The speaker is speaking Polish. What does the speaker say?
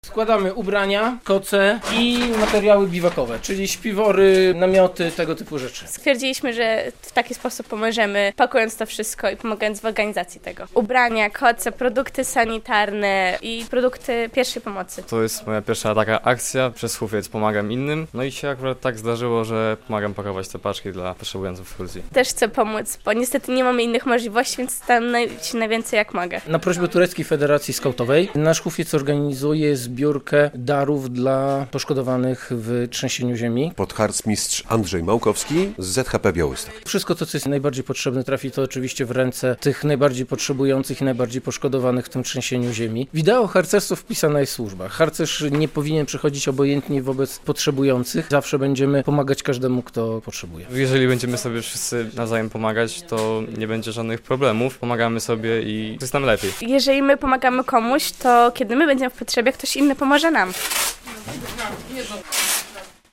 Składamy ubrania, koce i materiały biwakowe, czyli śpiwory, namioty, tego typu rzeczy. Stwierdziliśmy, że w taki sposób pomożemy, pakując to wszystko i pomagając w organizacji tego. Ubrania, koce, produkty sanitarne i produkty pierwszej pomocy. To jest moja pierwsza taka akcja, przez hufiec pomagam innym, no i się akurat tak zdarzyło, że pomagam pakować te paczki dla potrzebujących w Gruzji. Też chcę pomóc, bo niestety nie mamy innych możliwości, więc staram się najwięcej jak mogę. Na prośbę Tureckiej Federacji Skautowej nasz hufiec organizuje zbiórkę darów dla poszkodowanych w trzęsieniu ziemi. Podharcmistrz Andrzej Małkowski z ZHP Białystok. Wszystko to, co jest najbardziej potrzebne, trafi to oczywiście w ręce tych najbardziej potrzebujących i najbardziej poszkodowanych w tym trzęsieniu ziemi. W ideo harcerstwo wpisana jest służba. Harcerz nie powinien przechodzić obojętnie wobec potrzebujących. Zawsze będziemy pomagać każdemu, kto potrzebuje. Jeżeli będziemy sobie wszyscy nawzajem pomagać, to nie będzie żadnych problemów. Pomagamy sobie i jest nam lepiej. Jeżeli my pomagamy komuś, to kiedy my będziemy w potrzebie, ktoś inny pomoże nam.